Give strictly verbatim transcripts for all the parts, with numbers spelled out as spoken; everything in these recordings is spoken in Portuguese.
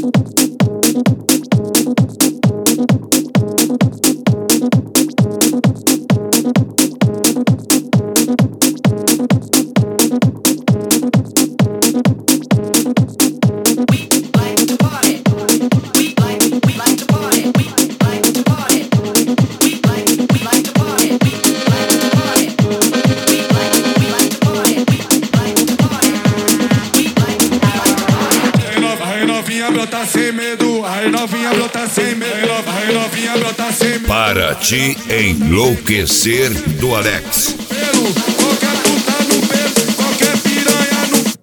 Brota sem medo, ai novinha brota sem medo, ai novinha brota sem medo. Para te enlouquecer do Alex. Qualquer puta no peso, qualquer piranha no.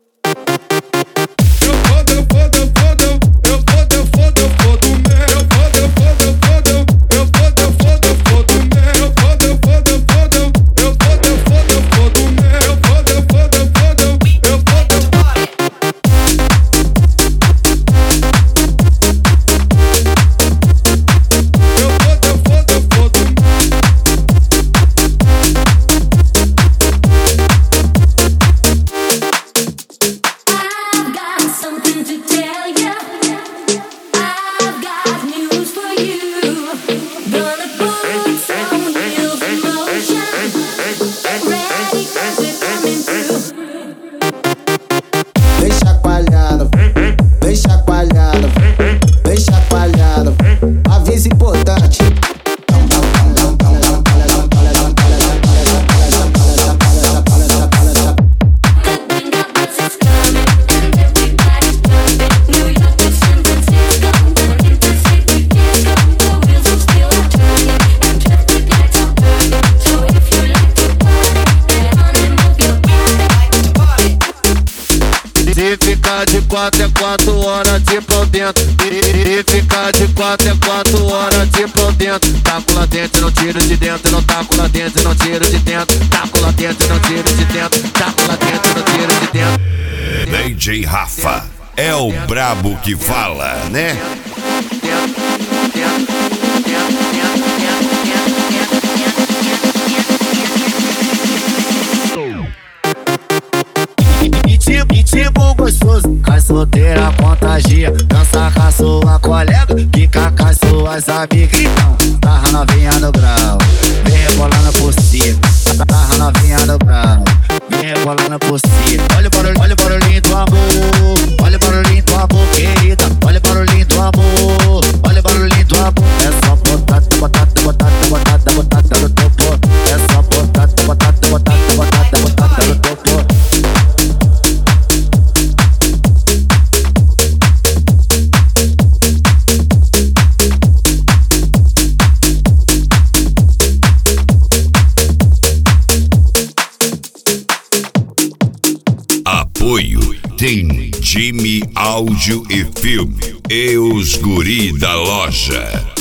Eu fodo, eu fodo, eu fodo, eu fodo, eu fodo, eu fodo mesmo. Eu fodo, eu fodo, eu fodo, eu fodo, eu fodo, eu fodo mesmo. Eu fodo, eu fodo, eu fodo, eu fodo, eu fodo, eu fodo mesmo. Eu fodo, eu fodo, eu fodo, eu fodo, eu fodo. Vem chacoalhando, vem chacoalhando, vem chacoalhando. Aviso importante. Se ficar de quatro é quatro horas de pau dentro. Se ficar de quatro é quatro horas de pau dentro. Taco lá dentro, não tiro de dentro. Não taco lá dentro, não tiro de dentro. Taco lá dentro, não tiro de dentro. Taco lá dentro, não tiro de dentro. D J Rafa é o brabo que fala, né? Tipo gostoso, cai solteira, contagia. Dança com a sua colega, fica com as suas amigas. Então, tá novinha no grau, vem rebolando por cima. Tá novinha no grau, vem rebolando por cima. Olha o barulho, olha o barulhinho do amor. Olha o barulhinho do amor, querida. Olha o barulhinho do amor. Olha o barulhinho do amor. É só botar, botar, botar, botar, botar no topo. É só botar, botar, botar, botar, botar no topo. Apoio tem Jimmy Áudio e Filme e os guri da loja.